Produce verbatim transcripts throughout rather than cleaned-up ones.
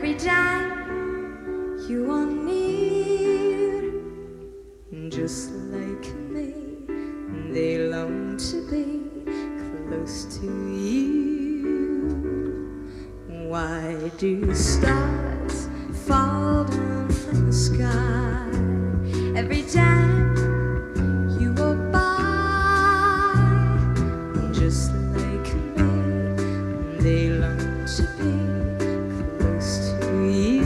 every time you are near, just like me, they long to be close to you. Why do stars fall down from the sky every time you walk by? Just like me, they long to be close to you.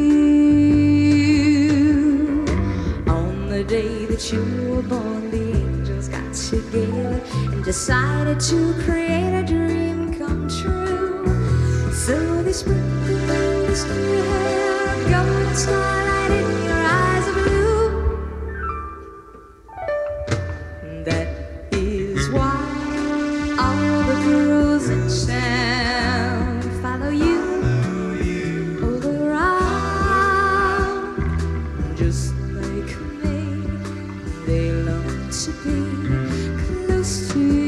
On the day that you were born, the angels got together and decided to create a dream come true. So they sprinkled dust in your hair, golden starlight in your eyes of blue. That is why all the girls in town follow you all around. Just like me, they long to be close to you.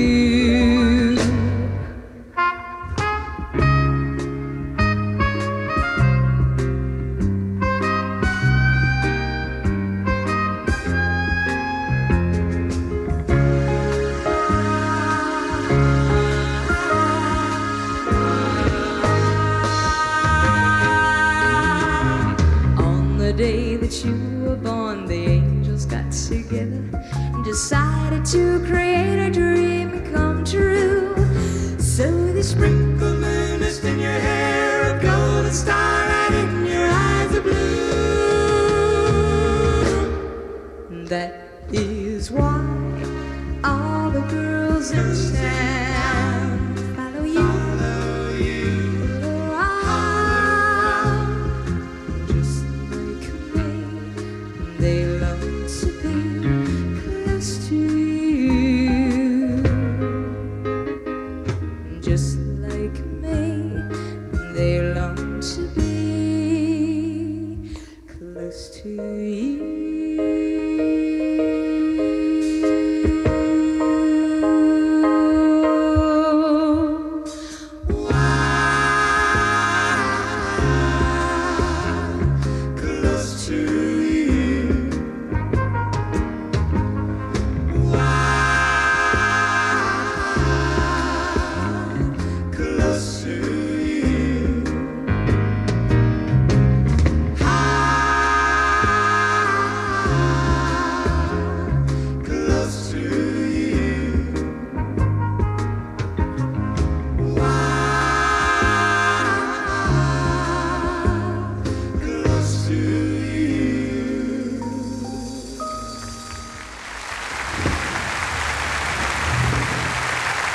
The day that you were born, the angels got together and decided to create a dream come true. So they sprinkled moon dust in your hair, a golden starlight in your eyes of blue. That is why all the girls in town follow you. They long to be close to you. Just like me, they long to be close to you.